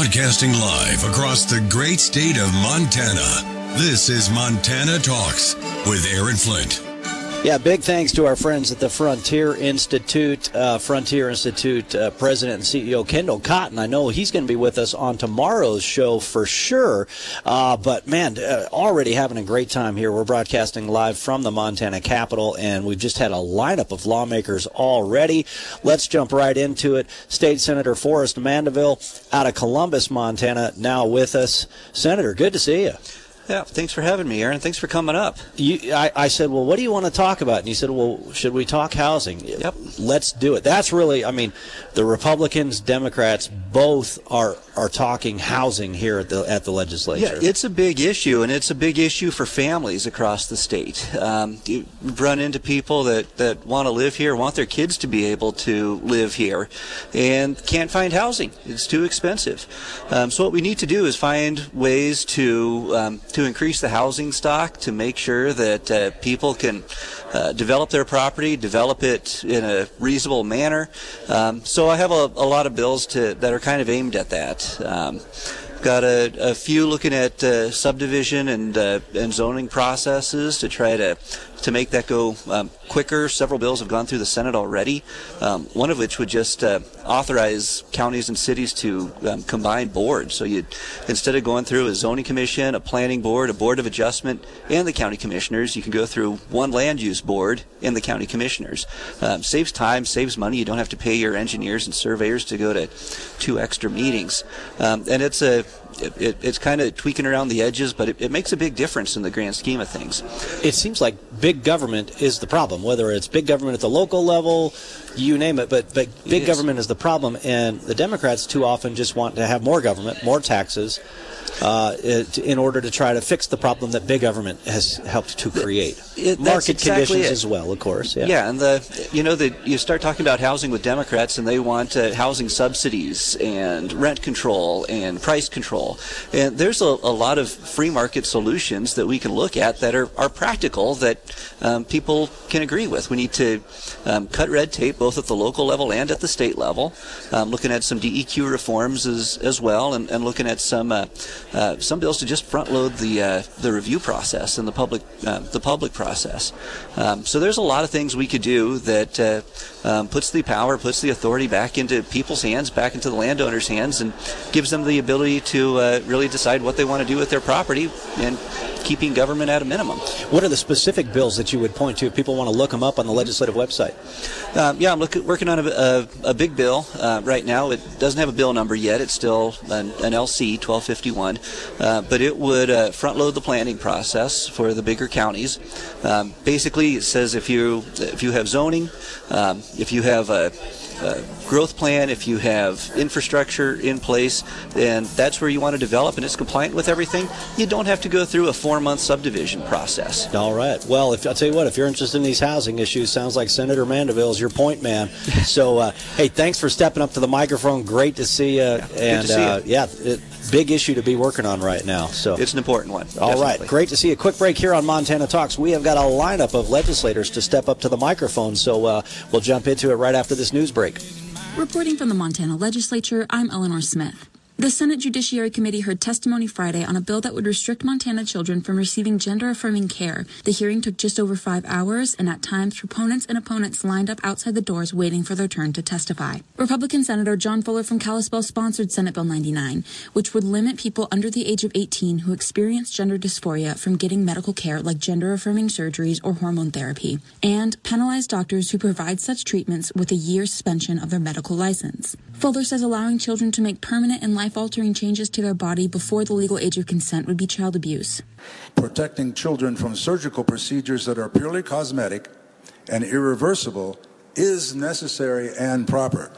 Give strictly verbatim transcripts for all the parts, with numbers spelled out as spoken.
Broadcasting live across the great state of Montana. This is Montana Talks with Aaron Flint. Yeah, big thanks to our friends at the Frontier Institute. Uh, Frontier Institute uh, President and C E O Kendall Cotton. I know he's going to be with us on tomorrow's show for sure. Uh, but, man, uh, already having a great time here. We're broadcasting live from the Montana Capitol, and we've just had a lineup of lawmakers already. Let's jump right into it. State Senator Forrest Mandeville out of Columbus, Montana, now with us. Senator, good to see you. Yeah, thanks for having me, Aaron. Thanks for coming up. You, I, I said, well, what do you want to talk about? And you said, well, should we talk housing? Yep. Let's do it. That's really, I mean, the Republicans, Democrats, both are are talking housing here at the at the legislature. Yeah, it's a big issue, and it's a big issue for families across the state. Um, you run into people that, that want to live here, want their kids to be able to live here, and can't find housing. It's too expensive. Um, so what we need to do is find ways to um, to increase the housing stock, to make sure that uh, people can uh, develop their property, develop it in a reasonable manner. Um, so I have a, a lot of bills to, that are kind of aimed at that. Um, Got a, a few looking at uh, subdivision and uh, and zoning processes to try to to make that go um, quicker. Several bills have gone through the Senate already, um, one of which would just uh, authorize counties and cities to um, combine boards. So you, instead of going through a zoning commission, a planning board, a board of adjustment, and the county commissioners, you can go through one land use board and the county commissioners. Um, saves time, saves money. You don't have to pay your engineers and surveyors to go to two extra meetings. Um, and it's a It, it, it's kind of tweaking around the edges, but it, it makes a big difference in the grand scheme of things. It seems like big government is the problem, whether it's big government at the local level, you name it, but, but big government is the problem, and the Democrats too often just want to have more government, more taxes, uh, it, in order to try to fix the problem that big government has helped to create. It, Market exactly conditions it. as well, of course. Yeah, yeah and the you know the you start talking about housing with Democrats, and they want uh, housing subsidies and rent control and price control. And there's a, a lot of free market solutions that we can look at that are, are practical, that um, people can agree with. We need to um, cut red tape both at the local level and at the state level, um, looking at some D E Q reforms as, as well, and, and looking at some uh, uh, some bills to just front load the uh, the review process and the public uh, the public process. Um, so there's a lot of things we could do that uh, um, puts the power, puts the authority back into people's hands, back into the landowners' hands, and gives them the ability to uh, really decide what they want to do with their property, and keeping government at a minimum. What are the specific bills that you would point to if people want to look them up on the legislative website? Um, yeah, I'm look, working on a, a, a big bill uh, right now. It doesn't have a bill number yet. It's still an, an L C twelve fifty-one, uh, but it would uh, front load the planning process for the bigger counties. Um, basically, it says if you if you have zoning, um, if you have a Uh, growth plan, if you have infrastructure in place, and that's where you want to develop and it's compliant with everything, you don't have to go through a four-month subdivision process. All right. Well, if I'll tell you what, if you're interested in these housing issues, sounds like Senator Mandeville is your point man. So, uh, hey, thanks for stepping up to the microphone. Great to see you. Yeah, and good to see uh, you. yeah, it, big issue to be working on right now. So it's an important one. All definitely. right. Great to see you. Quick break here on Montana Talks. We have got a lineup of legislators to step up to the microphone, so uh, we'll jump into it right after this news break. Reporting from the Montana Legislature, I'm Eleanor Smith. The Senate Judiciary Committee heard testimony Friday on a bill that would restrict Montana children from receiving gender-affirming care. The hearing took just over five hours, and at times, proponents and opponents lined up outside the doors waiting for their turn to testify. Republican Senator John Fuller from Kalispell sponsored Senate Bill ninety-nine, which would limit people under the age of eighteen who experience gender dysphoria from getting medical care like gender-affirming surgeries or hormone therapy, and penalize doctors who provide such treatments with a year suspension of their medical license. Fuller says allowing children to make permanent and life-altering changes to their body before the legal age of consent would be child abuse. Protecting children from surgical procedures that are purely cosmetic and irreversible is necessary and proper.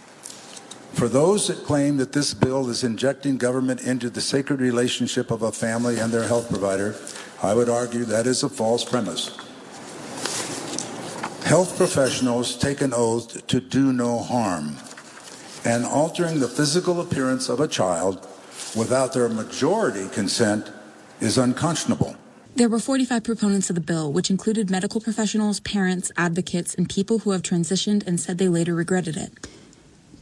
For those that claim that this bill is injecting government into the sacred relationship of a family and their health provider, I would argue that is a false premise. Health professionals take an oath to do no harm, and altering the physical appearance of a child without their majority consent is unconscionable. There were forty-five proponents of the bill, which included medical professionals, parents, advocates, and people who have transitioned and said they later regretted it.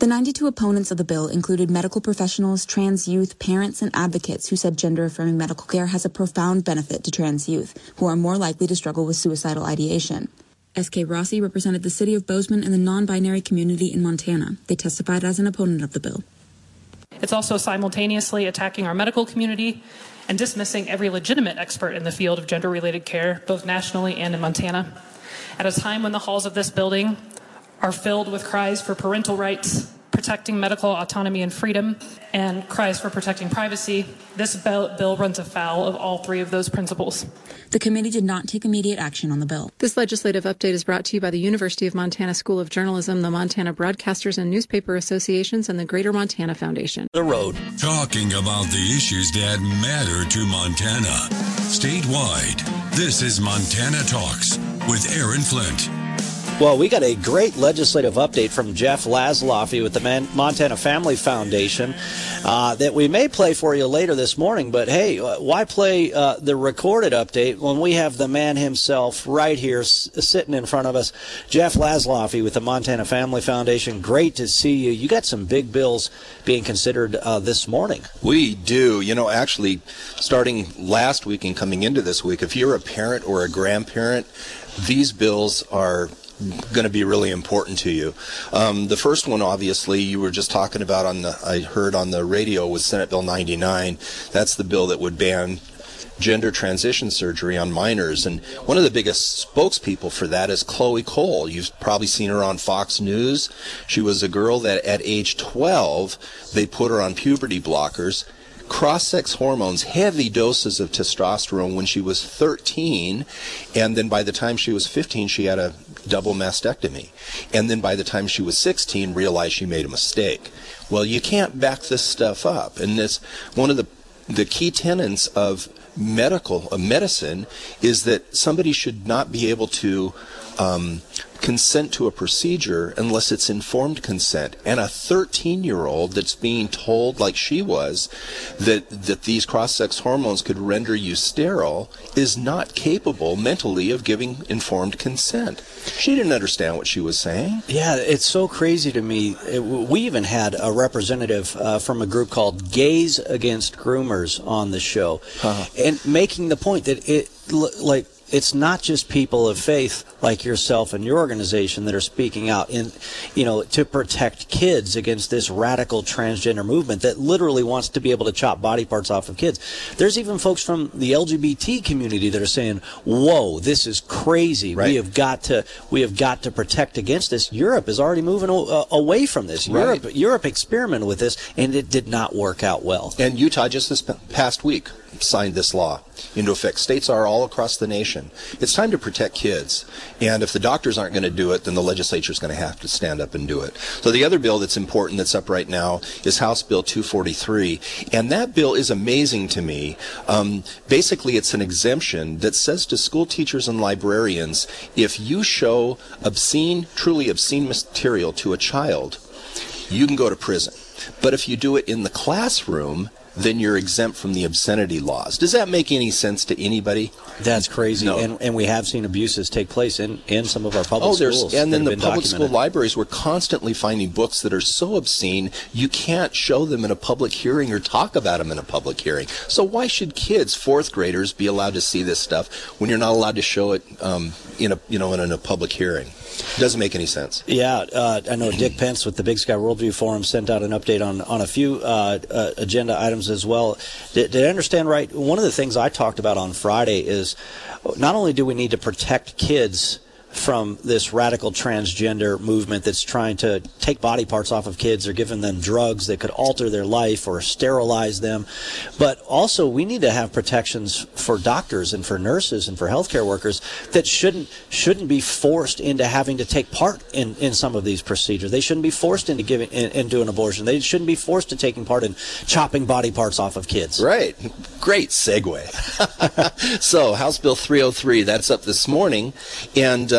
The ninety-two opponents of the bill included medical professionals, trans youth, parents, and advocates who said gender-affirming medical care has a profound benefit to trans youth, who are more likely to struggle with suicidal ideation. S K Rossi represented the city of Bozeman and the non-binary community in Montana. They testified as an opponent of the bill. It's also simultaneously attacking our medical community and dismissing every legitimate expert in the field of gender-related care, both nationally and in Montana. At a time when the halls of this building are filled with cries for parental rights, protecting medical autonomy and freedom, and cries for protecting privacy, this bill, bill runs afoul of all three of those principles. The committee did not take immediate action on the bill. This legislative update is brought to you by the University of Montana School of Journalism, the Montana Broadcasters and Newspaper Associations, and the Greater Montana Foundation. The road. Talking about the issues that matter to Montana. Statewide, this is Montana Talks with Aaron Flint. Well, we got a great legislative update from Jeff Laszloffy with the Man- Montana Family Foundation uh, that we may play for you later this morning. But, hey, why play uh, the recorded update when we have the man himself right here s- sitting in front of us? Jeff Laszloffy with the Montana Family Foundation. Great to see you. You got some big bills being considered uh, this morning. We do. You know, actually, starting last week and coming into this week, if you're a parent or a grandparent, these bills are going to be really important to you. Um, the first one, obviously, you were just talking about on the, I heard on the radio, was Senate Bill ninety-nine. That's the bill that would ban gender transition surgery on minors. And one of the biggest spokespeople for that is Chloe Cole. You've probably seen her on Fox News. She was a girl that at age twelve, they put her on puberty blockers, cross-sex hormones, heavy doses of testosterone when she was thirteen, and then by the time she was fifteen, she had a double mastectomy. And then by the time she was sixteen, realized she made a mistake. Well, you can't back this stuff up. And it's one of the the key tenets of medical of medicine is that somebody should not be able to um, consent to a procedure unless it's informed consent. And a thirteen-year-old that's being told, like she was, that that these cross-sex hormones could render you sterile is not capable mentally of giving informed consent. She didn't understand what she was saying. Yeah, it's so crazy to me. It, we even had a representative uh, from a group called Gays Against Groomers on the show, uh-huh. and making the point that it, like, it's not just people of faith like yourself and your organization that are speaking out in, you know, to protect kids against this radical transgender movement that literally wants to be able to chop body parts off of kids. There's even folks from the L G B T community that are saying, "Whoa, this is crazy. Right. We have got to, we have got to protect against this." Europe is already moving uh, away from this. Right. Europe, Europe experimented with this, and it did not work out well. And Utah just this past week signed this law into effect. States are all across the nation. It's time to protect kids. And if the doctors aren't going to do it, then the legislature is going to have to stand up and do it. So the other bill that's important that's up right now is House Bill two forty-three. And that bill is amazing to me. Um, basically, it's an exemption that says to school teachers and librarians, if you show obscene, truly obscene material to a child, you can go to prison. But if you do it in the classroom, then you're exempt from the obscenity laws. Does that make any sense to anybody? That's crazy. No. And, and we have seen abuses take place in, in some of our public oh, there's, schools. And then the public documented. school libraries, we're constantly finding books that are so obscene, you can't show them in a public hearing or talk about them in a public hearing. So why should kids, fourth graders, be allowed to see this stuff when you're not allowed to show it um, in a you know in a public hearing? It doesn't make any sense. Yeah, uh, I know Dick Pence with the Big Sky Worldview Forum sent out an update on, on a few uh, uh, agenda items as well. Did, did I understand right? One of the things I talked about on Friday is not only do we need to protect kids from this radical transgender movement that's trying to take body parts off of kids or giving them drugs that could alter their life or sterilize them, but also we need to have protections for doctors and for nurses and for healthcare workers that shouldn't shouldn't be forced into having to take part in, in some of these procedures. They shouldn't be forced into giving in, into an abortion. They shouldn't be forced to taking part in chopping body parts off of kids. Right. Great segue. So House Bill three oh three, that's up this morning, and uh,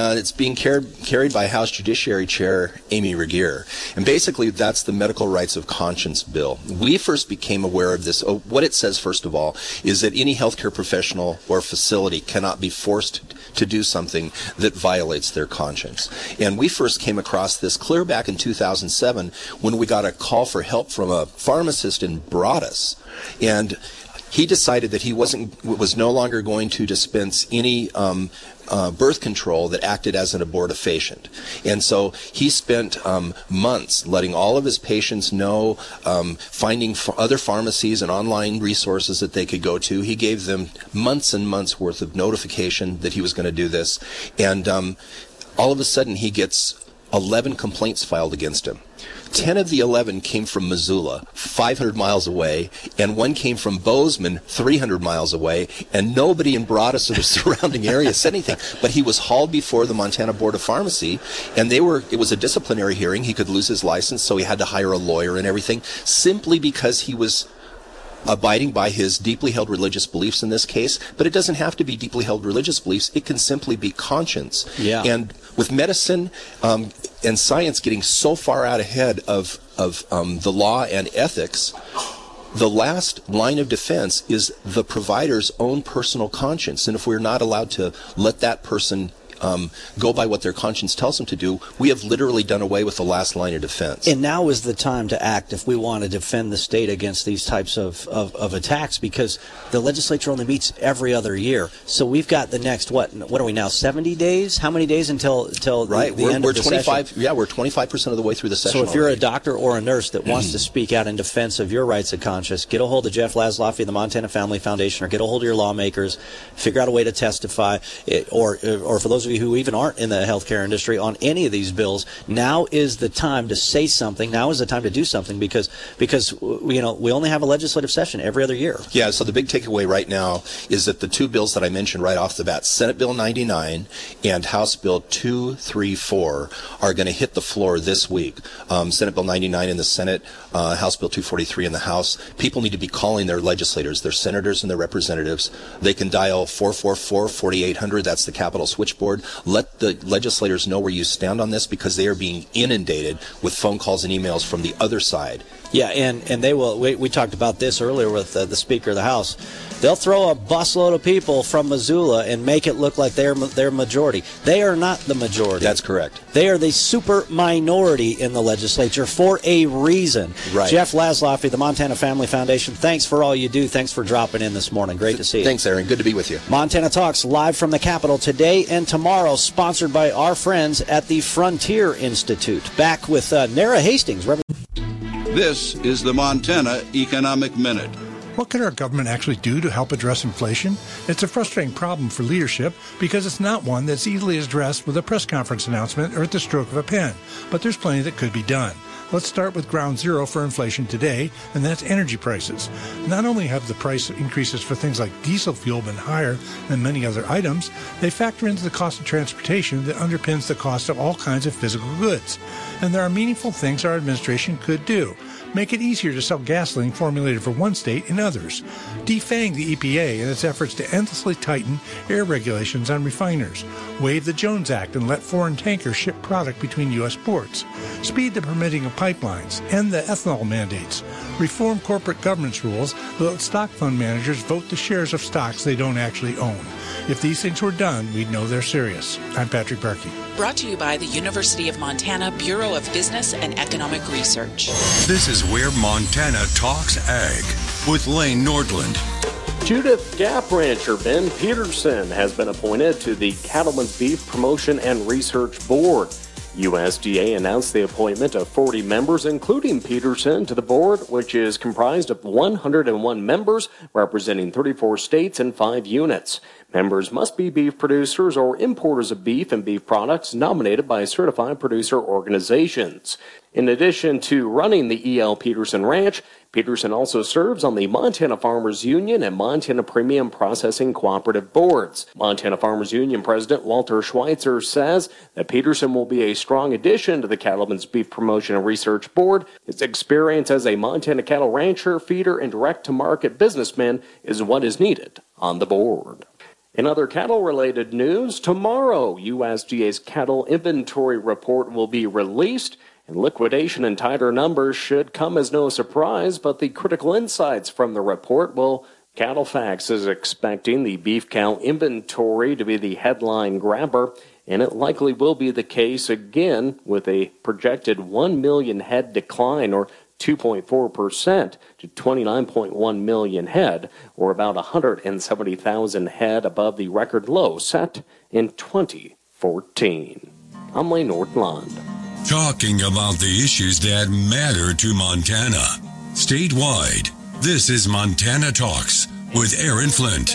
uh, it's being carried carried by House Judiciary Chair Amy Regier. And basically, that's the Medical Rights of Conscience bill. We first became aware of this. Oh, what it says, first of all, is that any healthcare professional or facility cannot be forced to do something that violates their conscience. And we first came across this clear back in two thousand seven when we got a call for help from a pharmacist in Broadus. And he decided that he wasn't was no longer going to dispense any um, uh, birth control that acted as an abortifacient. And so he spent um, months letting all of his patients know, um, finding f- other pharmacies and online resources that they could go to. He gave them months and months worth of notification that he was going to do this. And um, all of a sudden he gets eleven complaints filed against him. Ten of the eleven came from Missoula, five hundred miles away, and one came from Bozeman, three hundred miles away, and nobody in Broadus or the surrounding area said anything. But he was hauled before the Montana Board of Pharmacy, and they were. It was a disciplinary hearing. He could lose his license, so he had to hire a lawyer and everything, simply because he was abiding by his deeply held religious beliefs in this case. But it doesn't have to be deeply held religious beliefs. It can simply be conscience. Yeah. And with medicine um, and science getting so far out ahead of, of um, the law and ethics, the last line of defense is the provider's own personal conscience. And if we're not allowed to let that person Um, go by what their conscience tells them to do, we have literally done away with the last line of defense. And now is the time to act if we want to defend the state against these types of, of, of attacks, because the legislature only meets every other year. So we've got the next, what what are we now, seventy days? How many days until, until right. the, the we're, end we're of the twenty-five, session? Yeah, we're twenty-five percent of the way through the session. So if you're already. a doctor or a nurse that wants to speak out in defense of your rights of conscience, get a hold of Jeff Laszloffy of the Montana Family Foundation, or get a hold of your lawmakers, figure out a way to testify, it, or, or for those of you who even aren't in the healthcare industry on any of these bills, now is the time to say something. Now is the time to do something, because because you know we only have a legislative session every other year. Yeah, so the big takeaway right now is that the two bills that I mentioned right off the bat, Senate Bill ninety-nine and House Bill two thirty-four, are going to hit the floor this week. Um, Senate Bill ninety-nine in the Senate, uh, House Bill two forty-three in the House. People need to be calling their legislators, their senators and their representatives. They can dial four four four, four eight zero zero. That's the Capitol switchboard. Let the legislators know where you stand on this, because they are being inundated with phone calls and emails from the other side. Yeah, and, and they will. We, we talked about this earlier with uh, the Speaker of the House. They'll throw a busload of people from Missoula and make it look like they're they're majority. They are not the majority. That's correct. They are the super minority in the legislature for a reason. Right. Jeff Laszloffy, the Montana Family Foundation, thanks for all you do. Thanks for dropping in this morning. Great to see you. Thanks, Aaron. Good to be with you. Montana Talks live from the Capitol today and tomorrow, sponsored by our friends at the Frontier Institute. Back with uh, Nara Hastings. This is the Montana Economic Minute. What can our government actually do to help address inflation? It's a frustrating problem for leadership because it's not one that's easily addressed with a press conference announcement or at the stroke of a pen. But there's plenty that could be done. Let's start with ground zero for inflation today, and that's energy prices. Not only have the price increases for things like diesel fuel been higher than many other items, they factor into the cost of transportation that underpins the cost of all kinds of physical goods. And there are meaningful things our administration could do. Make it easier to sell gasoline formulated for one state in others. Defang the E P A in its efforts to endlessly tighten air regulations on refiners. Waive the Jones Act and let foreign tankers ship product between U S ports. Speed the permitting of pipelines. End the ethanol mandates. Reform corporate governance rules that let stock fund managers vote the shares of stocks they don't actually own. If these things were done, we'd know they're serious. I'm Patrick Barkey. Brought to you by the University of Montana Bureau of Business and Economic Research. This is Where Montana Talks Ag with Lane Nordland. Judith Gap rancher Ben Peterson has been appointed to the Cattlemen's Beef Promotion and Research Board. U S D A announced the appointment of forty members, including Peterson, to the board, which is comprised of one hundred one members representing thirty-four states and five units. Members must be beef producers or importers of beef and beef products nominated by certified producer organizations. In addition to running the E L. Peterson Ranch, Peterson also serves on the Montana Farmers Union and Montana Premium Processing Cooperative Boards. Montana Farmers Union President Walter Schweitzer says that Peterson will be a strong addition to the Cattlemen's Beef Promotion and Research Board. His experience as a Montana cattle rancher, feeder, and direct-to-market businessman is what is needed on the board. In other cattle-related news, tomorrow, U S D A's cattle inventory report will be released, and liquidation and tighter numbers should come as no surprise, but the critical insights from the report will CattleFax is expecting the beef cow inventory to be the headline grabber, and it likely will be the case again with a projected one million head decline, or two point four percent, to twenty-nine point one million head, or about one hundred seventy thousand head above the record low set in twenty fourteen. I'm Lane Nordland. Talking about the issues that matter to Montana. Statewide, this is Montana Talks with Aaron Flint.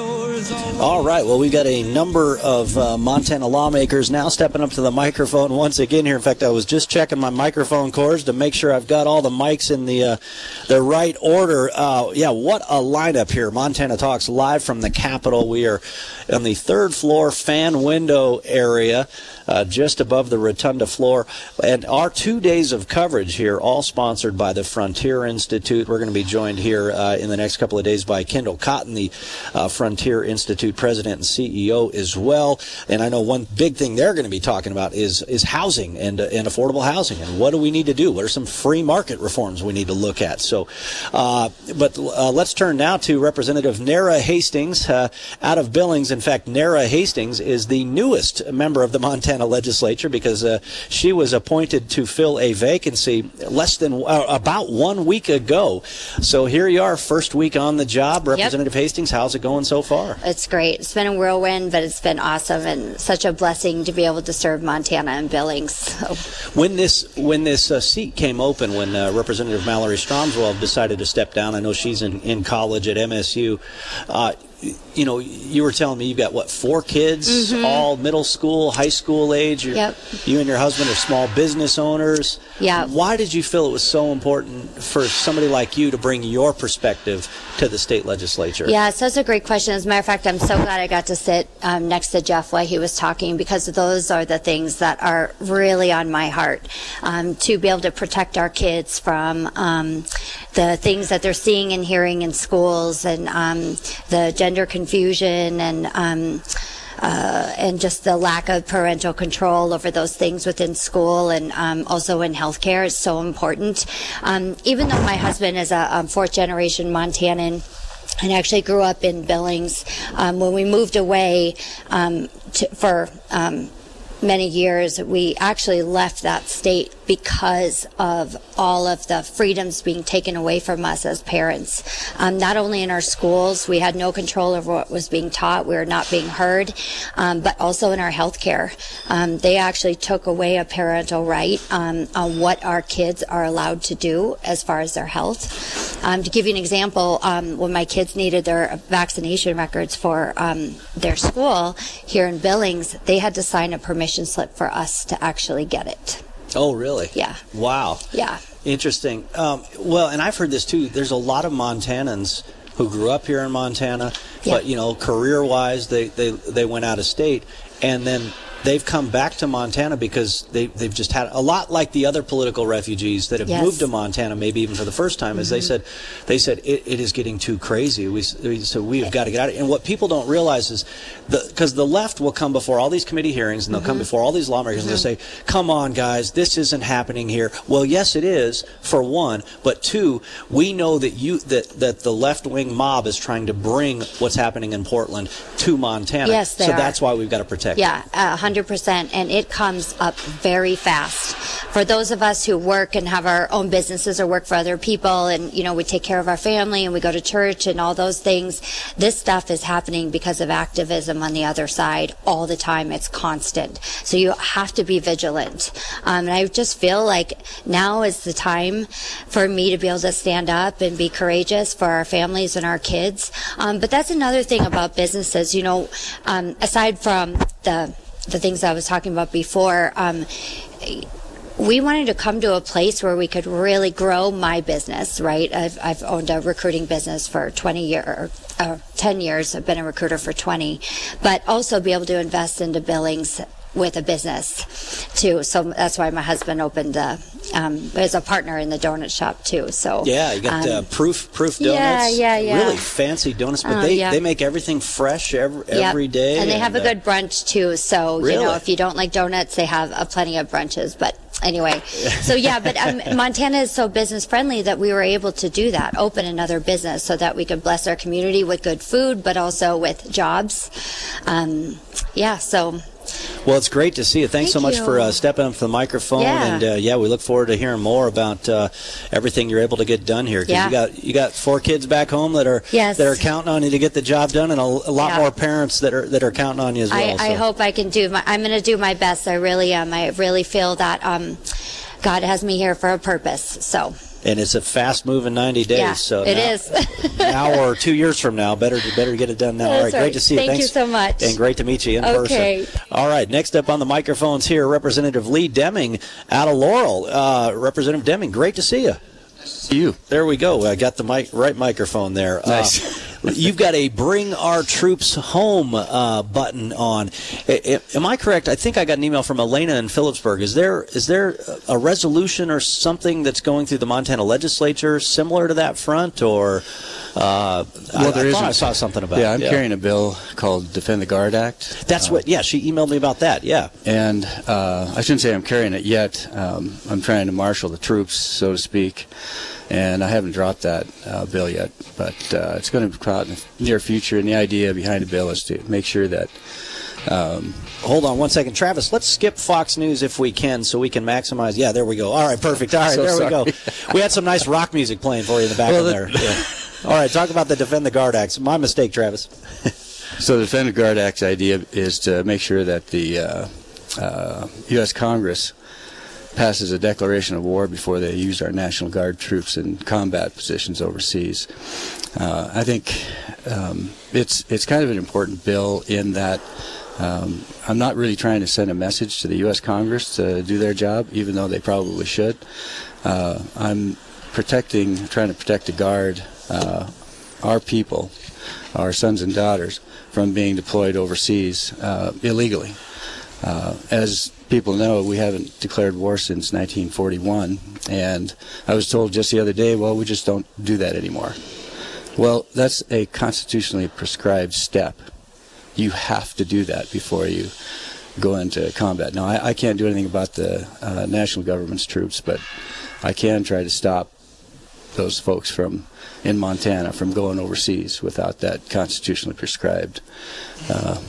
All right, well, we've got a number of uh, Montana lawmakers now stepping up to the microphone once again here. In fact, I was just checking my microphone cords to make sure I've got all the mics in the uh, the right order. Uh, yeah, what a lineup here. Montana Talks live from the Capitol. We are on the third floor fan window area, uh, just above the rotunda floor. And our two days of coverage here, all sponsored by the Frontier Institute. We're going to be joined here uh, in the next couple of days by Kendall Cotton, the uh, Frontier Institute president and C E O as well. And I know one big thing they're going to be talking about is is housing and, uh, and affordable housing. And what do we need to do? What are some free market reforms we need to look at? So, uh, but uh, let's turn now to Representative Nara Hastings uh, out of Billings. In fact, Nara Hastings is the newest member of the Montana legislature because uh, she was appointed to fill a vacancy less than uh, about one week ago. So here you are, first week on the job. Representative yep. Hastings, how's it going so far? It's great. It's been a whirlwind, but it's been awesome and such a blessing to be able to serve Montana and Billings. So. When this when this uh, seat came open, when uh, Representative Mallory Stromswell decided to step down, I know she's in, in college at M S U. Uh, you know, you were telling me you've got, what, four kids, mm-hmm. all middle school, high school age? You're, yep. You and your husband are small business owners. Yeah. Why did you feel it was so important for somebody like you to bring your perspective to the state legislature? Yeah, so that's a great question. As a matter of fact, I'm so glad I got to sit um, next to Jeff while he was talking, because those are the things that are really on my heart. Um, to be able to protect our kids from um, the things that they're seeing and hearing in schools, and um, the gender confusion, and um, uh, and just the lack of parental control over those things within school, and um, also in healthcare is so important. Um, even though my husband is a um, fourth generation Montanan, and actually grew up in Billings, um, when we moved away um, to, for um, many years, we actually left that state because of all of the freedoms being taken away from us as parents. Um, not only in our schools, we had no control over what was being taught, we were not being heard, um, but also in our health care. Um, they actually took away a parental right um, on what our kids are allowed to do as far as their health. Um, to give you an example, um, when my kids needed their vaccination records for um, their school here in Billings, they had to sign a permission slip for us to actually get it. Oh, really? Yeah. Wow. Yeah. Interesting. Um, well, and I've heard this too. There's a lot of Montanans who grew up here in Montana, yeah. but, you know, career-wise, they, they, they went out of state, and then they've come back to Montana because they, they've just had a lot like the other political refugees that have yes. moved to Montana, maybe even for the first time, mm-hmm. as they said, they said it, it is getting too crazy. We, so we've got to get out of it. And what people don't realize is, because the, the left will come before all these committee hearings, and they'll mm-hmm. come before all these lawmakers, mm-hmm. and they'll say, come on, guys, this isn't happening here. Well, yes, it is, for one, but two, we know that you that, that the left-wing mob is trying to bring what's happening in Portland to Montana. Yes, they so are. That's why we've got to protect yeah, it. Yeah, uh, one hundred percent, and it comes up very fast. For those of us who work and have our own businesses or work for other people, and, you know, we take care of our family and we go to church and all those things, this stuff is happening because of activism on the other side all the time. It's constant. So you have to be vigilant. Um, and I just feel like now is the time for me to be able to stand up and be courageous for our families and our kids. Um, but that's another thing about businesses, you know, um, aside from the the things I was talking about before, um, we wanted to come to a place where we could really grow my business, right? I've, I've owned a recruiting business for twenty years, uh, ten years. I've been a recruiter for twenty, but also be able to invest into Billings with a business too. So that's why my husband opened a, um, as a partner in the donut shop too. So yeah, you got um, uh, proof proof donuts. Yeah, yeah, yeah. Really fancy donuts, but Uh, they, yeah. they make everything fresh every, Yep. every day. And they have and, a good brunch too. So Really? you know, if you don't like donuts, they have uh, plenty of brunches. But anyway, so yeah, but um, Montana is so business friendly that we were able to do that, open another business so that we could bless our community with good food, but also with jobs. Um, yeah, so. Well, it's great to see you. Thanks Thank so much you. for uh, stepping up to the microphone. Yeah. And uh, yeah, we look forward to hearing more about uh, everything you're able to get done here. 'Cause Yeah. you got you got four kids back home that are Yes. that are counting on you to get the job done, and a, a lot Yeah. more parents that are that are counting on you as well. I, I so. hope I can do my, I'm going to do my best. I really am. I really feel that um, God has me here for a purpose. So. And it's a fast-moving ninety days. Yeah, so it now, is. now or two years from now, better better get it done now. That's All right, right. great to see you. Thank Thanks. you so much. And great to meet you in Okay. person. All right, next up on the microphones here, Representative Lee Deming out of Laurel. Uh, Representative Deming, great to see you. See you. There we go. I got the mic, right microphone there. Nice. Uh, you've got a Bring Our Troops Home uh, button on. I, I, am I correct? I think I got an email from Elena in Phillipsburg. Is there is there a resolution or something that's going through the Montana legislature similar to that front? Or uh, Well, I, there I isn't. thought I saw something about Yeah, it. I'm carrying a bill called Defend the Guard Act. That's Uh, what, yeah, she emailed me about that, yeah. And uh, I shouldn't say I'm carrying it yet. Um, I'm trying to marshal the troops, so to speak. And I haven't dropped that uh, bill yet, but uh, it's going to come out in the near future. And the idea behind the bill is to make sure that. Um, Hold on one second, Travis. Let's skip Fox News if we can, so we can maximize. Yeah, there we go. All right, perfect. All right, So there sorry. we go. We had some nice rock music playing for you in the back Well, of the- there. Yeah. All right, talk about the Defend the Guard Act. My mistake, Travis. So the Defend the Guard Act's idea is to make sure that the uh, uh, U S Congress passes a declaration of war before they use our National Guard troops in combat positions overseas. Uh, I think um, it's it's kind of an important bill in that um, I'm not really trying to send a message to the U S Congress to do their job, even though they probably should. Uh, I'm protecting, trying to protect the Guard, uh, our people, our sons and daughters, from being deployed overseas uh, illegally. Uh, as people know, we haven't declared war since nineteen forty-one, and I was told just the other day, well, we just don't do that anymore. Well, that's a constitutionally prescribed step. You have to do that before you go into combat. Now, I, I can't do anything about the uh, national government's troops, but I can try to stop those folks from in Montana from going overseas without that constitutionally prescribed uh,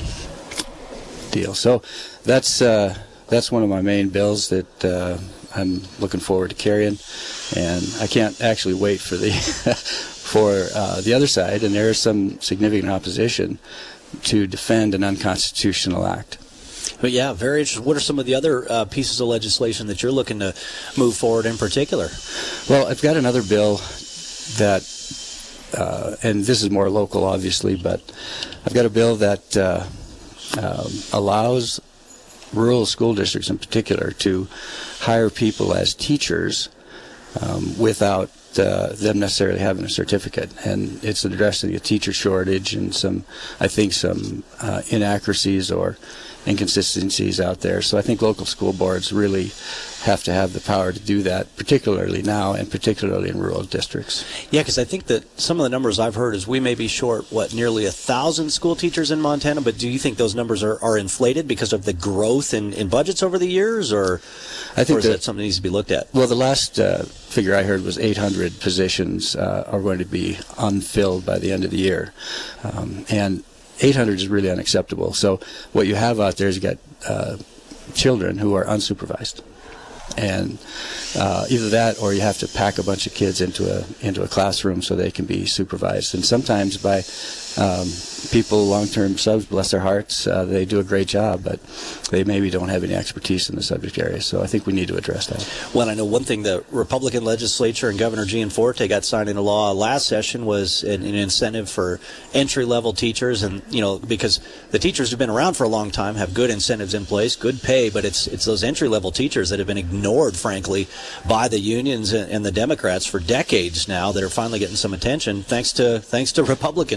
deal. So that's uh, that's one of my main bills that uh, I'm looking forward to carrying, and I can't actually wait for the for uh, the other side. And there is some significant opposition to defend an unconstitutional act. But yeah, very interesting. What are some of the other uh, pieces of legislation that you're looking to move forward in particular? Well, I've got another bill that, uh, and this is more local, obviously, but I've got a bill that uh, um, allows rural school districts in particular to hire people as teachers um, without uh, them necessarily having a certificate. And it's addressing a teacher shortage and some, I think, some uh, inaccuracies or inconsistencies out there. So I think local school boards really have to have the power to do that, particularly now and particularly in rural districts. Yeah, because I think that some of the numbers I've heard is we may be short, what, nearly a thousand school teachers in Montana, but do you think those numbers are, are inflated because of the growth in, in budgets over the years, or, I think or is that, that something that needs to be looked at? Well, the last uh, figure I heard was eight hundred positions uh, are going to be unfilled by the end of the year. Um, and eight hundred is really unacceptable. So what you have out there is you got uh, children who are unsupervised. And uh, either that or you have to pack a bunch of kids into a into a classroom so they can be supervised. And sometimes by um, people, long-term subs, bless their hearts, uh, they do a great job, but they maybe don't have any expertise in the subject area. So I think we need to address that. Well, I know one thing the Republican legislature and Governor Gianforte got signed into law last session was an, an incentive for entry-level teachers, and you know, because the teachers who've been around for a long time have good incentives in place, good pay, but it's it's those entry-level teachers that have been ignored, frankly, by the unions and, and the Democrats for decades now that are finally getting some attention thanks to thanks to Republicans in the legislature.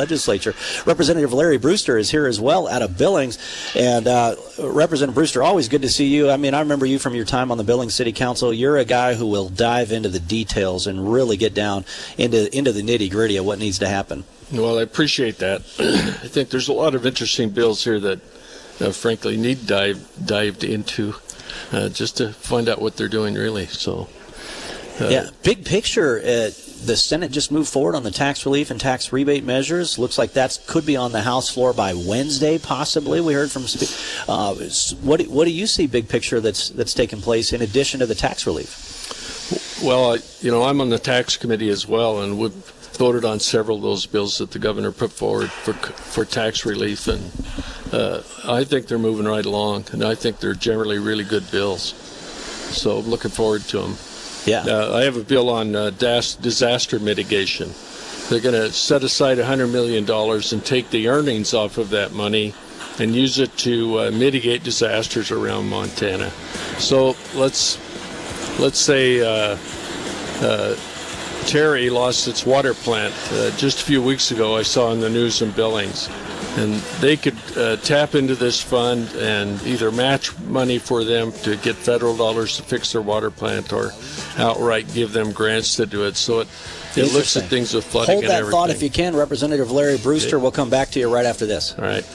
legislature. Representative Larry Brewster is here as well out of Billings. And uh, Representative Brewster, always good to see you. I mean, I remember you from your time on the Billings City Council. You're a guy who will dive into the details and really get down into, into the nitty-gritty of what needs to happen. Well, I appreciate that. I think there's a lot of interesting bills here that, uh, frankly, need dive, dived into uh, just to find out what they're doing, really. So, uh, yeah, big picture, uh, the Senate just moved forward on the tax relief and tax rebate measures. Looks like that could be on the House floor by Wednesday, possibly. We heard from uh, what what do you see big picture that's that's taking place in addition to the tax relief? Well, I, you know, I'm on the tax committee as well, and we've voted on several of those bills that the governor put forward for for tax relief, and uh, I think they're moving right along, and I think they're generally really good bills. So I'm looking forward to them. Yeah. Uh, I have a bill on uh, das- disaster mitigation. They're going to set aside one hundred million dollars and take the earnings off of that money and use it to uh, mitigate disasters around Montana. So let's let's say uh, uh, Terry lost its water plant uh, just a few weeks ago. I saw in the news in Billings. And they could uh, tap into this fund and either match money for them to get federal dollars to fix their water plant, or outright give them grants to do it. So it, it looks at things with flooding Hold and that everything. thought if you can. Representative Larry Brewster, Okay. We'll come back to you right after this. All right.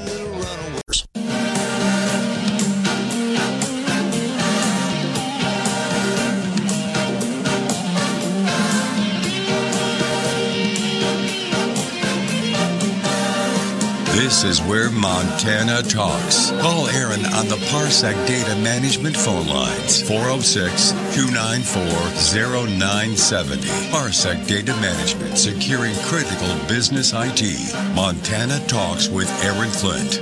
This is where Montana talks. Call Aaron on the Parsec Data Management phone lines, four oh six, two nine four, oh nine seven oh. Parsec Data Management, securing critical business I T. Montana Talks with Aaron Flint.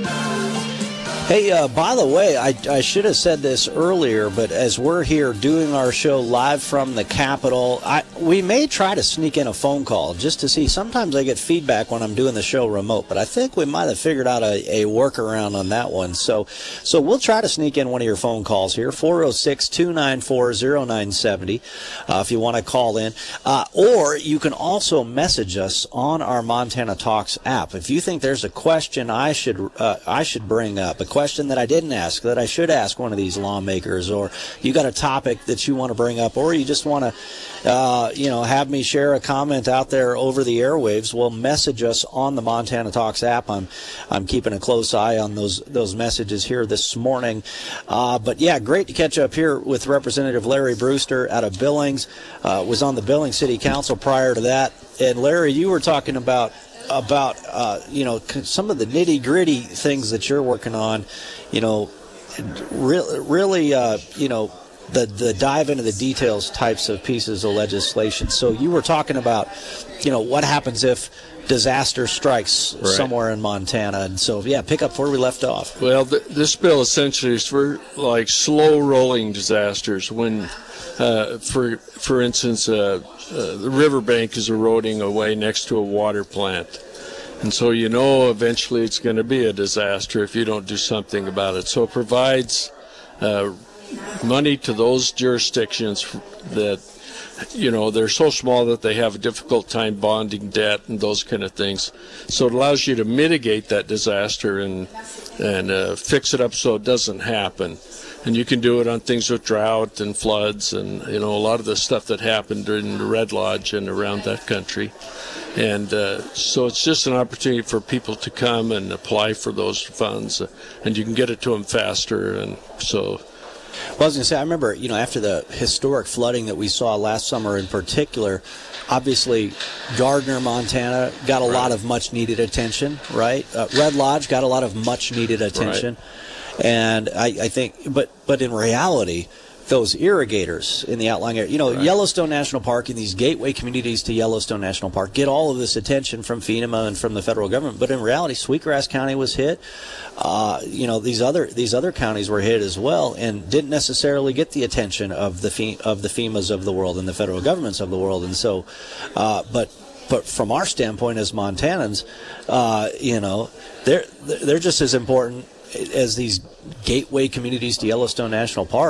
Hey, uh, by the way, I, I should have said this earlier, but as we're here doing our show live from the Capitol, I, we may try to sneak in a phone call just to see. Sometimes I get feedback when I'm doing the show remote, but I think we might have figured out a, a workaround on that one. So so we'll try to sneak in one of your phone calls here, four oh six, two nine four, oh nine seven oh, uh, if you want to call in. Uh, or you can also message us on our Montana Talks app. If you think there's a question I should uh, I should bring up, a question that I didn't ask, that I should ask one of these lawmakers, or you got a topic that you want to bring up, or you just want to, uh, you know, have me share a comment out there over the airwaves, well, message us on the Montana Talks app. I'm, I'm keeping a close eye on those those messages here this morning. Uh, but yeah, great to catch up here with Representative Larry Brewster out of Billings. Uh, was on the Billings City Council prior to that, and Larry, you were talking about. about, uh, you know, some of the nitty-gritty things that you're working on, you know, really, really uh, you know, the, the dive into the details types of pieces of legislation. So you were talking about, you know, what happens if disaster strikes Right. somewhere in Montana. And so, yeah, pick up where we left off. Well, th- this bill essentially is for like slow-rolling disasters. When, uh, for for instance, uh, uh, the riverbank is eroding away next to a water plant, and so you know eventually it's going to be a disaster if you don't do something about it. So it provides uh, money to those jurisdictions that, you know, they're so small that they have a difficult time bonding debt and those kind of things. So it allows you to mitigate that disaster and and uh, fix it up so it doesn't happen. And you can do it on things with drought and floods and, you know, a lot of the stuff that happened during the Red Lodge and around that country. And uh, so it's just an opportunity for people to come and apply for those funds, uh, and you can get it to them faster. And so... Well, I was going to say, I remember, you know, after the historic flooding that we saw last summer in particular, obviously Gardner, Montana got a right. lot of much-needed attention, right? Uh, Red Lodge got a lot of much-needed attention. Right. And I, I think, but but in reality, those irrigators in the outlying area, you know, right. Yellowstone National Park and these gateway communities to Yellowstone National Park get all of this attention from FEMA and from the federal government. But in reality, Sweetgrass County was hit. Uh, you know, these other these other counties were hit as well, and didn't necessarily get the attention of the Fe- of the FEMAs of the world and the federal governments of the world. And so, uh, but but from our standpoint as Montanans, uh, you know, they're they're just as important as these gateway communities to Yellowstone National Park.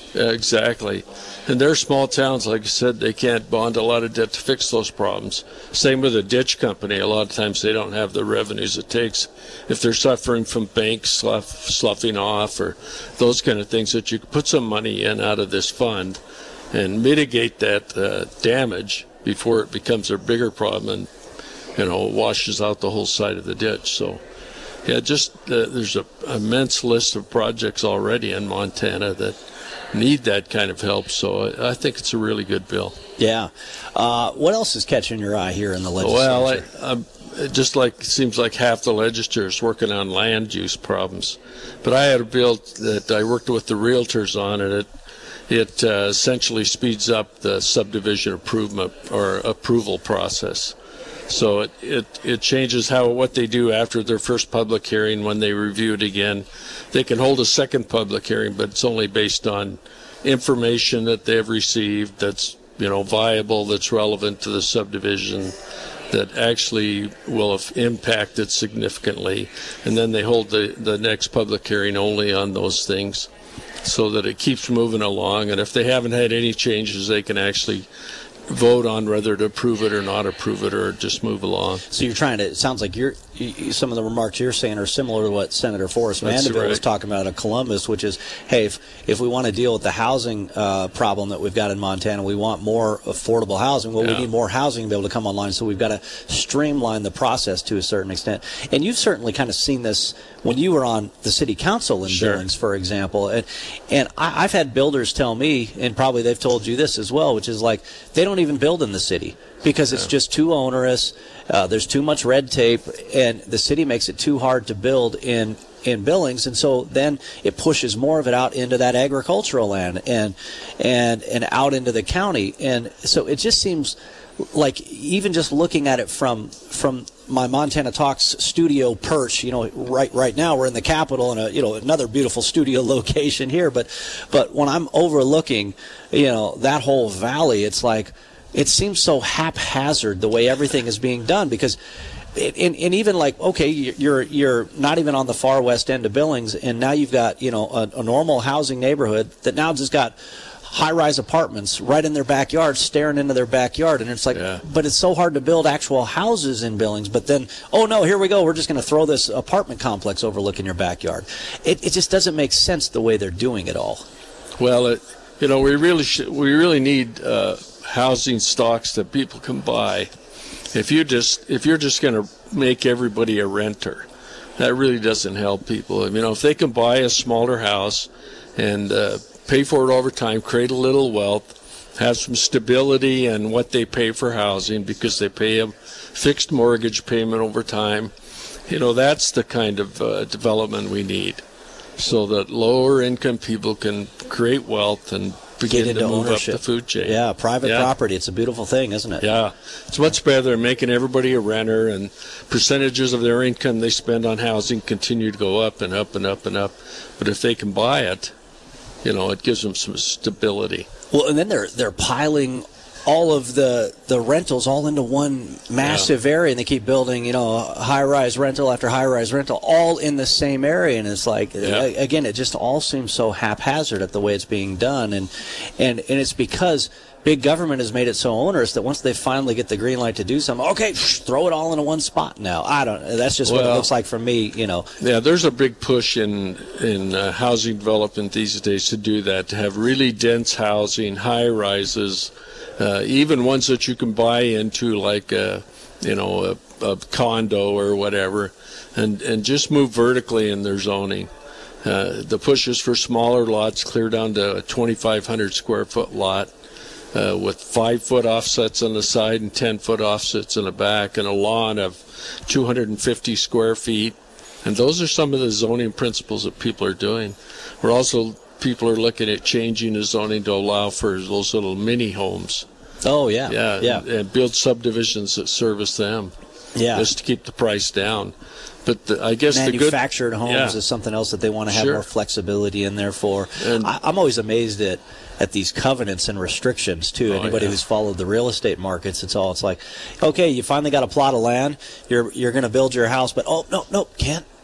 Uh, exactly. And they're small towns, like you said, they can't bond a lot of debt to fix those problems. Same with a ditch company. A lot of times they don't have the revenues it takes. If they're suffering from banks slough, sloughing off or those kind of things, that you could put some money in out of this fund and mitigate that uh, damage before it becomes a bigger problem and, you know, washes out the whole side of the ditch. So, yeah, just uh, there's an immense list of projects already in Montana that need that kind of help. So I think it's a really good bill. Yeah. Uh, what else is catching your eye here in the legislature? Well, I, I'm, it just like it seems like half the legislature is working on land use problems. But I had a bill that I worked with the realtors on, and it it uh, essentially speeds up the subdivision approval or approval process. So it, it, it changes how what they do after their first public hearing. When they review it again, they can hold a second public hearing, but it's only based on information that they've received that's, you know, viable, that's relevant to the subdivision, that actually will have impacted significantly. And then they hold the, the next public hearing only on those things so that it keeps moving along. And if they haven't had any changes, they can actually vote on whether to approve it or not approve it, or just move along. So you're trying to, it sounds like you're, you, some of the remarks you're saying are similar to what Senator Forrest That's Mandeville right. was talking about in Columbus, which is, hey, if, if we want to deal with the housing uh, problem that we've got in Montana, we want more affordable housing. Well, Yeah. we need more housing to be able to come online, so we've got to streamline the process to a certain extent. And you've certainly kind of seen this when you were on the city council in Sure. Billings, for example. And, and I, I've had builders tell me, and probably they've told you this as well, which is like they don't even build in the city because it's Yeah. just too onerous. Uh, there's too much red tape, and the city makes it too hard to build in in Billings, and so then it pushes more of it out into that agricultural land and and and out into the county. And so it just seems like, even just looking at it from from my Montana Talks studio perch, you know, right right now we're in the Capitol in a, you know, another beautiful studio location here, but but when I'm overlooking, you know, that whole valley, it's like, it seems so haphazard the way everything is being done, because and, and even like, okay, you're you're not even on the far west end of Billings, and now you've got, you know, a, a normal housing neighborhood that now just got high-rise apartments right in their backyard, staring into their backyard, and it's like, Yeah. but it's so hard to build actual houses in Billings. But then, oh no, here we go, we're just going to throw this apartment complex overlooking your backyard. It it just doesn't make sense the way they're doing it all. Well, it, you know, we really should, we really need uh, housing stocks that people can buy. If you just if you're just going to make everybody a renter, that really doesn't help people. You know, if they can buy a smaller house and uh, pay for it over time, create a little wealth, have some stability in what they pay for housing because they pay a fixed mortgage payment over time, you know, that's the kind of uh, development we need, so that lower income people can create wealth and begin Get into to move ownership. up the food chain. Yeah, private Yeah. property. It's a beautiful thing, isn't it? Yeah, it's much better than making everybody a renter, and percentages of their income they spend on housing continue to go up and up and up and up. But if they can buy it, you know, it gives them some stability. Well, and then they're they're piling all of the the rentals all into one massive Yeah. area, and they keep building, you know, high-rise rental after high-rise rental, all in the same area, and it's like, Yeah. a- again, it just all seems so haphazard at the way it's being done, and and and it's because big government has made it so onerous that once they finally get the green light to do something, okay, throw it all into one spot now. I don't. That's just what it Well, looks like for me, you know. Yeah, there's a big push in in uh, housing development these days to do that, to have really dense housing, high rises, uh, even ones that you can buy into, like a, you know, a, a condo or whatever, and and just move vertically in their zoning. Uh, the push is for smaller lots, clear down to a twenty-five hundred square foot lot. Uh, with five foot offsets on the side and ten foot offsets in the back, and a lawn of two hundred fifty square feet. And those are some of the zoning principles that people are doing. We're also, people are looking at changing the zoning to allow for those little mini homes. Oh yeah, Yeah, yeah. And, and build subdivisions that service them. Yeah. Just to keep the price down. But the, I guess the good Manufactured homes Yeah. is something else that they want to have Sure. more flexibility in there for. And- I, I'm always amazed at, at these covenants and restrictions, too. Oh, Anybody yeah. who's followed the real estate markets, it's all, it's like, okay, you finally got a plot of land, you're you're going to build your house, but oh, no, no, can't.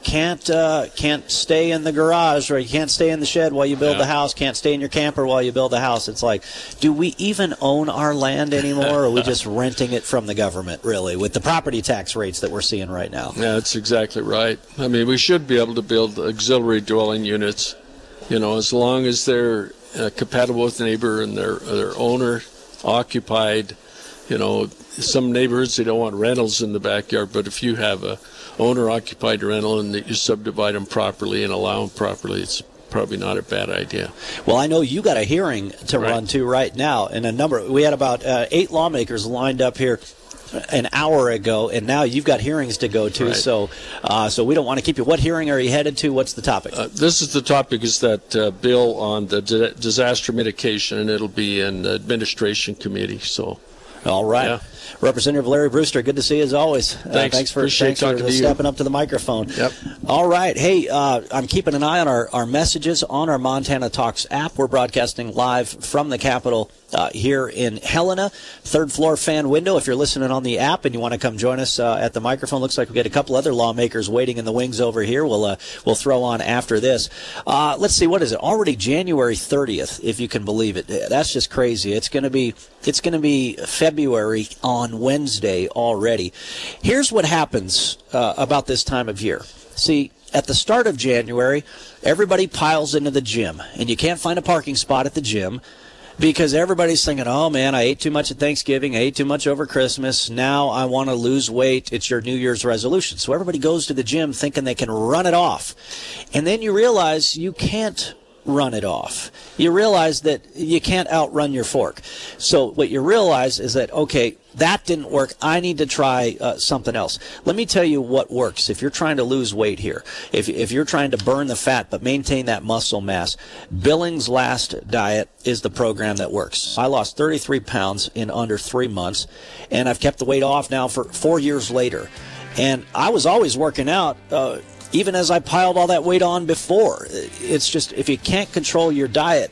can't uh, can't stay in the garage, or you can't stay in the shed while you build Yeah. the house, can't stay in your camper while you build the house. It's like, do we even own our land anymore, or are we just renting it from the government, really, with the property tax rates that we're seeing right now? Yeah, that's exactly right. I mean, we should be able to build auxiliary dwelling units, you know, as long as they're uh, compatible with the neighbor and their their owner occupied. You know, some neighborhoods, they don't want rentals in the backyard, but if you have a owner-occupied rental and that you subdivide them properly and allow them properly, it's probably not a bad idea. Well, I know you got a hearing to Right. run to right now, and a number. We had about uh, eight lawmakers lined up here an hour ago, and now you've got hearings to go to. Right. So, uh, so we don't want to keep you. What hearing are you headed to? What's the topic? Uh, this is the topic, is that uh, bill on the di- disaster mitigation, and it'll be in the administration committee. So, all right. Yeah. Representative Larry Brewster, good to see you as always. Uh, Thanks. thanks for, Appreciate thanks for talking to you. stepping up to the microphone. Yep. All right. Hey, uh, I'm keeping an eye on our, our messages on our Montana Talks app. We're broadcasting live from the Capitol uh, here in Helena, third floor fan window. If you're listening on the app and you want to come join us uh, at the microphone, looks like we got a couple other lawmakers waiting in the wings over here. We'll uh, we'll throw on after this. Uh, let's see, what is it? Already January thirtieth, if you can believe it. That's just crazy. It's going to be it's going to be February on Wednesday already. Here's what happens uh, about this time of year. See, at the start of January, everybody piles into the gym, and you can't find a parking spot at the gym because everybody's thinking, oh, man, I ate too much at Thanksgiving, I ate too much over Christmas, now I want to lose weight. It's your New Year's resolution. So everybody goes to the gym thinking they can run it off. And then you realize you can't run it off. You realize that you can't outrun your fork. So what you realize is that, okay, that didn't work. I need to try uh, something else. Let me tell you what works if you're trying to lose weight here. If, if you're trying to burn the fat but maintain that muscle mass, Billings Last Diet is the program that works. I lost thirty-three pounds in under three months, and I've kept the weight off now for four years later. And I was always working out, uh, even as I piled all that weight on before. It's just, if you can't control your diet,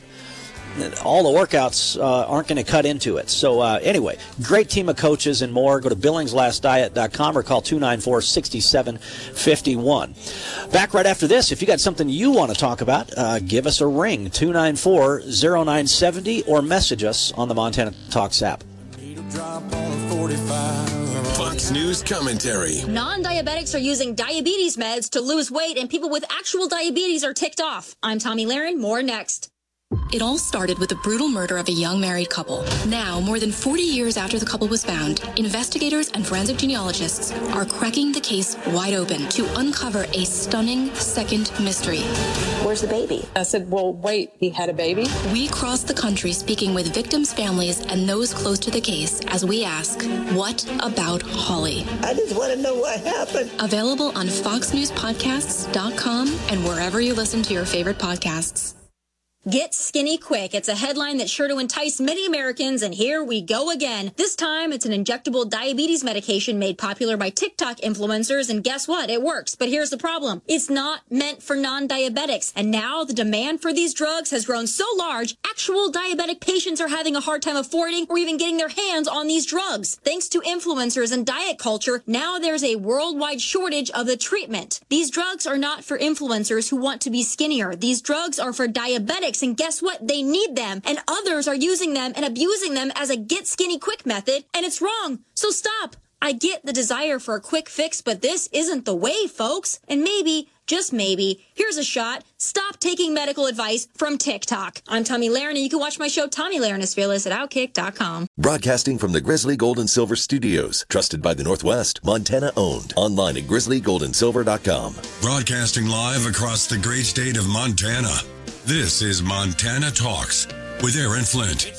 all the workouts uh, aren't going to cut into it. So uh, anyway, great team of coaches and more. Go to billings last diet dot com or call two nine four, six seven five one. Back right after this. If you got something you want to talk about, uh, give us a ring, two nine four, zero nine seven zero, or message us on the Montana Talks app. Fox News commentary. Non-diabetics are using diabetes meds to lose weight, and people with actual diabetes are ticked off. I'm Tommy Lahren. More next. It all started with the brutal murder of a young married couple. Now, more than forty years after the couple was found, investigators and forensic genealogists are cracking the case wide open to uncover a stunning second mystery. Where's the baby? I said, well, wait, he had a baby? We cross the country speaking with victims' families and those close to the case as we ask, what about Holly? I just want to know what happened. Available on fox news podcasts dot com and wherever you listen to your favorite podcasts. Get skinny quick. It's a headline that's sure to entice many Americans, and here we go again. This time, it's an injectable diabetes medication made popular by TikTok influencers, and guess what? It works. But here's the problem. It's not meant for non-diabetics, and now the demand for these drugs has grown so large, actual diabetic patients are having a hard time affording or even getting their hands on these drugs. Thanks to influencers and diet culture, now there's a worldwide shortage of the treatment. These drugs are not for influencers who want to be skinnier. These drugs are for diabetics. And guess what? They need them, and others are using them and abusing them as a get skinny quick method, and it's wrong. So stop. I get the desire for a quick fix, but this isn't the way, folks. And maybe, just maybe, here's a shot. Stop taking medical advice from TikTok. I'm Tommy Lahren, and you can watch my show Tommy Lahren is Fearless at outkick dot com. Broadcasting from the Grizzly Gold and Silver Studios. Trusted by the Northwest. Montana owned. Online at grizzly gold and silver dot com. Broadcasting live across the great state of Montana. This is Montana Talks with Aaron Flint.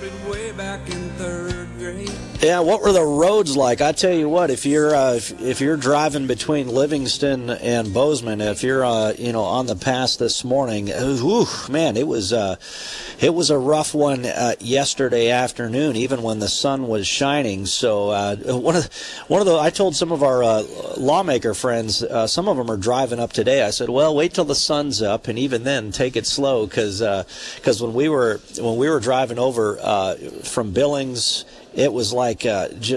Yeah, what were the roads like? I tell you what, if you're uh, if, if you're driving between Livingston and Bozeman, if you're uh, you know on the pass this morning, whew, man, it was uh, it was a rough one uh, yesterday afternoon, even when the sun was shining. So uh, one of one of the I told some of our uh, lawmaker friends, uh, some of them are driving up today. I said, well, wait till the sun's up, and even then, take it slow, because because uh, when we were when we were driving over uh, from Billings, it was like uh, just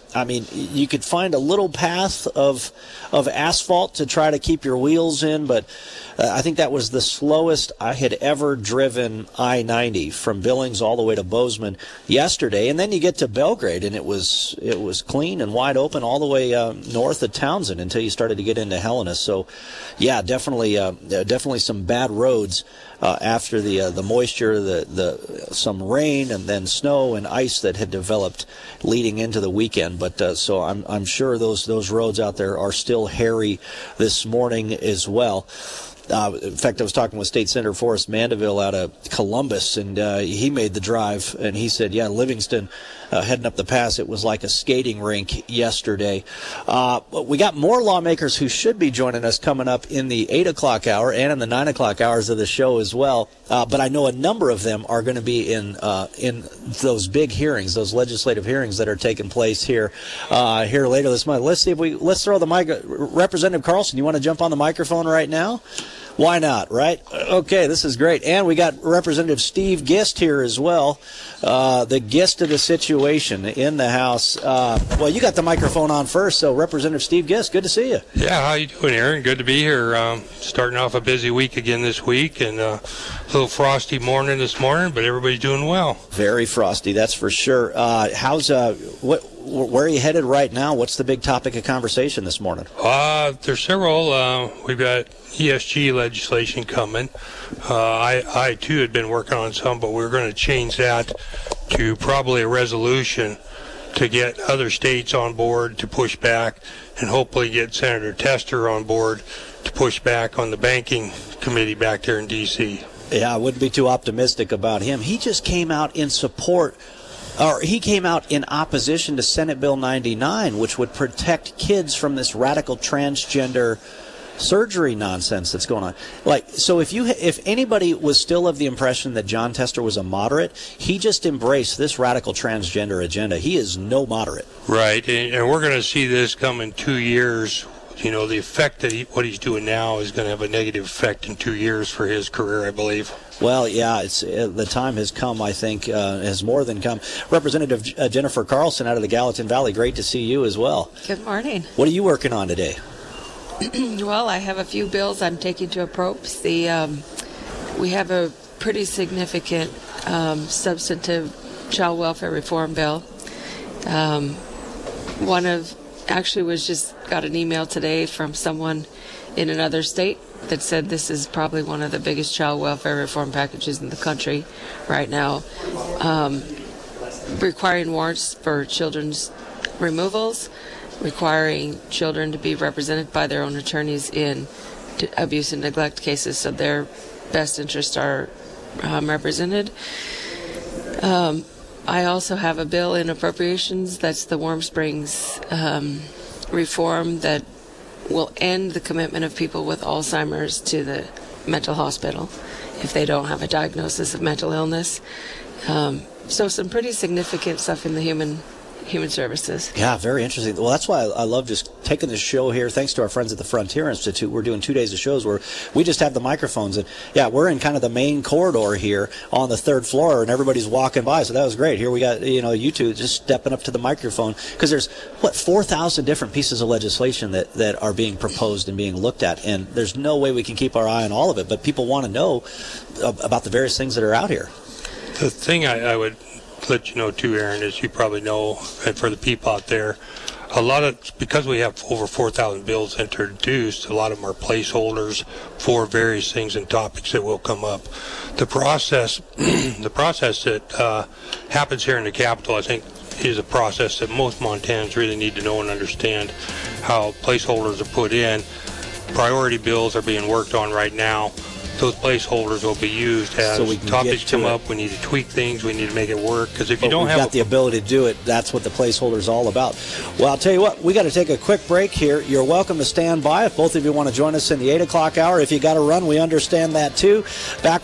I mean, you could find a little path of of asphalt to try to keep your wheels in, but uh, I think that was the slowest I had ever driven I ninety from Billings all the way to Bozeman yesterday. And then you get to Belgrade, and it was it was clean and wide open all the way uh, north of Townsend until you started to get into Helena. So, yeah, definitely, uh, definitely some bad roads. Uh, after the uh, the moisture, the the some rain and then snow and ice that had developed leading into the weekend, but uh, so I'm I'm sure those those roads out there are still hairy this morning as well. Uh, in fact, I was talking with State Senator Forrest Mandeville out of Columbus, and uh, he made the drive, and he said, yeah, Livingston, uh, heading up the pass, it was like a skating rink yesterday. Uh, we got more lawmakers who should be joining us coming up in the eight o'clock hour and in the nine o'clock hours of the show as well, uh, but I know a number of them are going to be in uh, in those big hearings, those legislative hearings that are taking place here uh, here later this month. Let's see if we, let's throw the mic. Representative Carlson, you want to jump on the microphone right now? Why not, right? Okay, this is great. And we got Representative Steve Gist here as well, uh, the Gist of the situation in the House. Uh, well, you got the microphone on first, so Representative Steve Gist, good to see you. Yeah, how you doing, Aaron? Good to be here. Um, starting off a busy week again this week, and uh, a little frosty morning this morning, but everybody's doing well. Very frosty, that's for sure. Uh, how's uh, what? Where are you headed right now? What's the big topic of conversation this morning? Uh, there's several. Uh, we've got E S G legislation coming. Uh, I, I, too, had been working on some, but we're going to change that to probably a resolution to get other states on board to push back and hopefully get Senator Tester on board to push back on the banking committee back there in D C Yeah, I wouldn't be too optimistic about him. He just came out in support Or he came out in opposition to Senate Bill ninety-nine, which would protect kids from this radical transgender surgery nonsense that's going on. Like, so if you, if anybody was still of the impression that John Tester was a moderate, he just embraced this radical transgender agenda. He is no moderate. Right, and, and we're going to see this come in two years. You know, the effect that he, what he's doing now is going to have a negative effect in two years for his career, I believe. Well, yeah, it's uh, the time has come, I think, uh, has more than come. Representative uh, Jennifer Carlson out of the Gallatin Valley, great to see you as well. Good morning. What are you working on today? Well, I have a few bills I'm taking to approach. The, um, we have a pretty significant um, substantive child welfare reform bill. Um, one of, actually was just got an email today from someone in another state that said this is probably one of the biggest child welfare reform packages in the country right now, um, requiring warrants for children's removals, requiring children to be represented by their own attorneys in t- abuse and neglect cases so their best interests are um, represented. Um, I also have a bill in appropriations that's the Warm Springs um, reform that will end the commitment of people with Alzheimer's to the mental hospital if they don't have a diagnosis of mental illness. Um, so some pretty significant stuff in the human human services. Yeah, very interesting. Well, that's why I love just taking this show here. Thanks to our friends at the Frontier Institute, we're doing two days of shows where we just have the microphones. And yeah, we're in kind of the main corridor here on the third floor, and everybody's walking by. So that was great. Here we got, you know, you two just stepping up to the microphone because there's, what, four thousand different pieces of legislation that, that are being proposed and being looked at. And there's no way we can keep our eye on all of it. But people want to know about the various things that are out here. The thing I, I would let you know too, Aaron, is you probably know, and for the people out there, a lot of, because we have over four thousand bills introduced, a lot of them are placeholders for various things and topics that will come up. The process, the process that uh, happens here in the Capitol, I think, is a process that most Montanans really need to know and understand how placeholders are put in. Priority bills are being worked on right now. Those placeholders will be used as so topics come up. We need to tweak things. We need to make it work. Because if you but don't we've have got the ability to do it, that's what the placeholder is all about. Well, I'll tell you what, we got to take a quick break here. You're welcome to stand by if both of you want to join us in the eight o'clock hour. If you got to run, we understand that too. Back